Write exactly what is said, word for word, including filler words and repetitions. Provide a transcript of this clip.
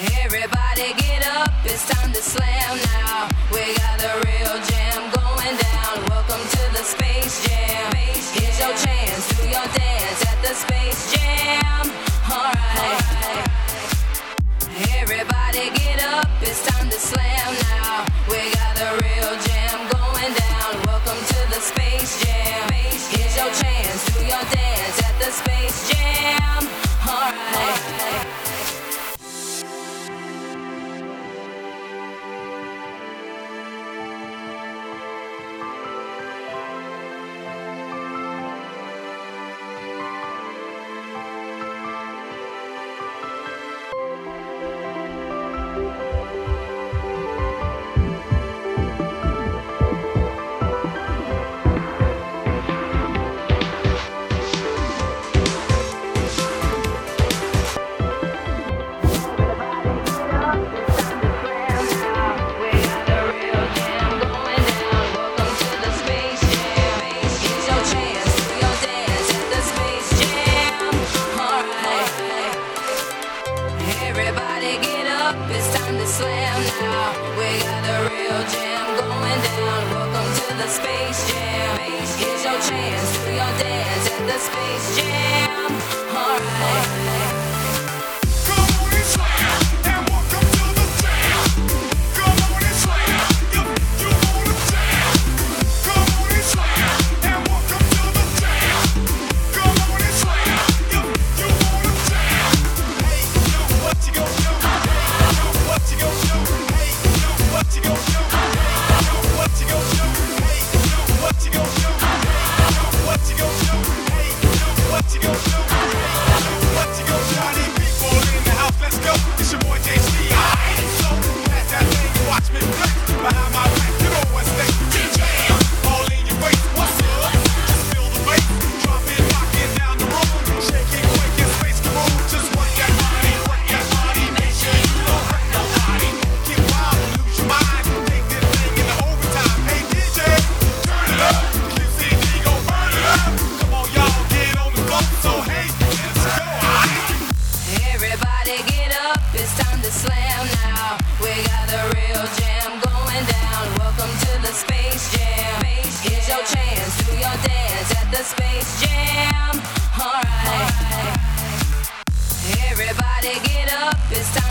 Everybody get up, it's time to slam now. We got the real jam going down. Welcome to the Space Jam. Here's your chance, do your dance at the Space Jam. Alright. Everybody get up, it's time to slam now. We got the real jam going down. Welcome to the Space Jam. Here's your chance, do your dance at the Space Jam. Alright. It's time to slam now. We got the real jam going down. Welcome to the Space Jam. Here's your chance, do your dance at the Space Jam. Alright. It's time to slam now. We got the real jam going down. Welcome to the Space Jam. Here's your chance, do your dance at the Space Jam. Alright. Everybody get up, it's time